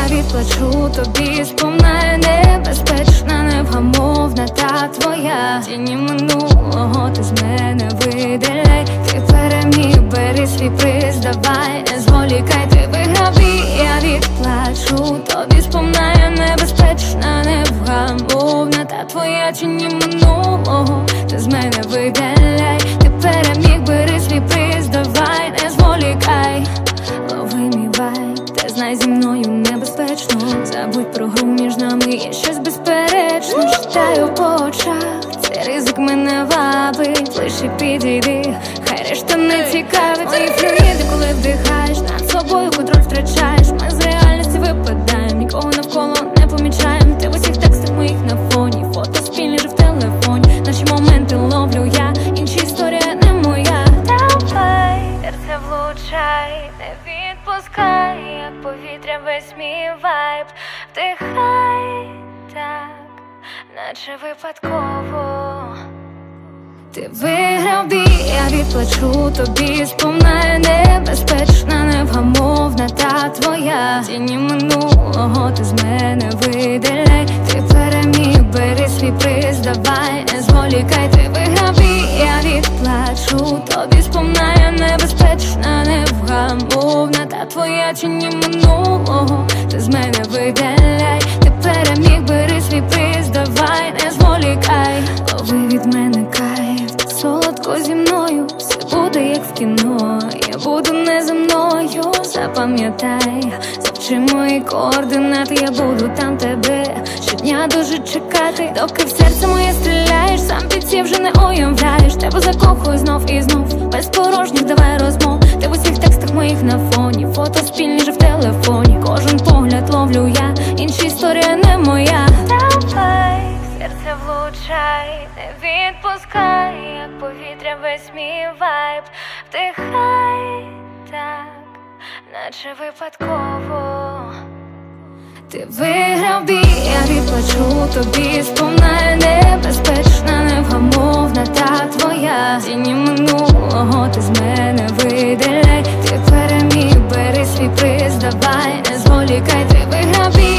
я відплачу тобі сповна, небезпечна, невгамовна та твоя. Тіні минулого ти з мене видаляй. Ти переміг, бери свій приз, давай, не зволікай. Ти виграв і я відплачу тобі сповна, небезпечна, невгамовна та твоя. Тіні минулого ти з мене видаляй. Ти переміг, бери свій приз, давай, не зволікай. Лови мій вайб, ти знай, зі мною небезпечно. Забудь про гру, між нами є щось безперечно. Читаю по очах, цей ризик мене вабить. Лише підійди, хай решта не цікавить. Твої флюїди, коли вдихаєш, над собою контроль втрачаєш. Ми з реальності випадаємо, нікого навколо не помічаємо. Ти в усіх текстах моїх на фоні, фото спільні же в телефоні. Наші моменти ловлю я, інша історія не моя. Давай, серце влучай, не відпускай, як повітря весь мій вайб. Вдихай так, наче випадково. Ти виграв бій, я відплачу тобі сповна, небезпечна, невгамовна та твоя. Тіні минулого ти з мене видаляй. Ти переміг, бери свій приз, давай, не зволікай. Ти виграв бій, я відплачу тобі сповна, небезпечна, невгамовна та твоя. Тіні минулого ти з мене видаляй. Ти переміг, бери свій приз, давай, не зволікай. Лови від мене кайф, солодко зі мною, все буде як в кіно. Я буду неземною, запам'ятай. Завчи мої координати, я буду там тебе щодня дуже чекати. Доки в серце моє стріляєш, сам під сів вже не уявляєш. Тебе закохую знов і знов, без порожніх давай розмов. Ти в усіх текстах моїх на фоні, фото спільні же в телефоні. Кожен погляд ловлю я, інша історія не моя. Давай, серце влучай, не відпускай, як повітря весь мій вайб. Вдихай так, наче випадково. Ти виграв бій, я відплачу тобі сповна, небезпечна, невгамовна та твоя. Тіні минулого ти з мене видаляй. Ти переміг, бери свій приз, давай, не зволікай. Ти виграв бій,